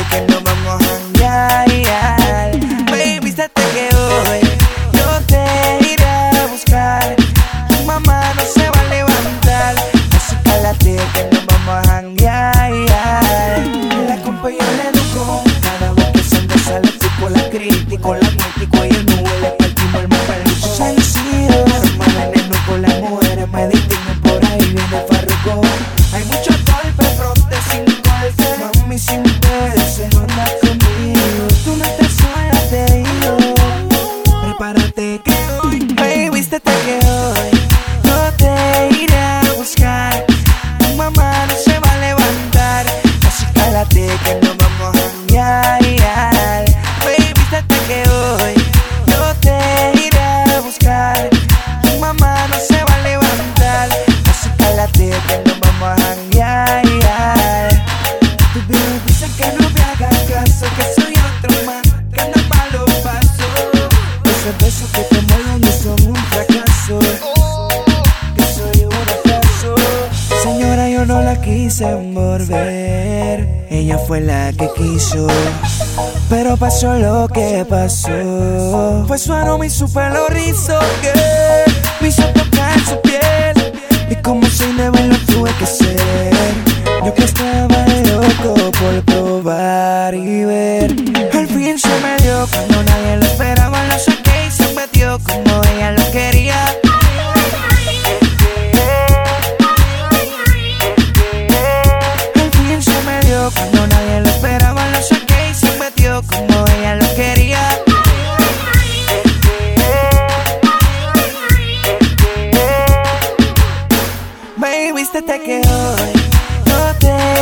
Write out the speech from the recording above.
que nos vamos a janguear. Baby, vístete que hoy yo te iré a buscar. Tu mamá no se va a levantar, así cálate que nos vamos a janguear. La compa yo le educo, cada vez que se me sale tipo la critico, la critico y el nube le partimos el mapeluco. Sencillo, hermana neno con las mujeres me distinguen, por ahí viene Farruko. Hay mucho golpe, fronte sin golpe, mami sin pedirse, no andas conmigo. Tú no estás sola, te digo, prepárate que hoy, baby, vístete que hoy yo te iré a buscar. Tu mamá no se va a levantar, así cálate que nos vamos a janguear. Baby, vístete que hoy yo te iré a buscar. Tu mamá no se va a levantar, así cálate que nos vamos a janguear. Tu vida dice que no me hagas caso, que soy otro más, que ando pa' los pasos. Esos besos que te mueven no son un fracaso, que soy un atraso. Señora, yo no la quise envolver, ella fue la que quiso. Pero pasó lo que pasó, fue su aroma y su pelo rizo que me hizo tocar su piel. Y como soy débil lo tuve que ser, yo que estaba loco por probar y ver. Al fin se me dio cuando nadie lo esperaba, lo saqué y se metió como ella lo quería. Al fin se me dio cuando nadie lo esperaba, lo saqué y se metió como ella lo quería. Baby, vístete que hoy yo te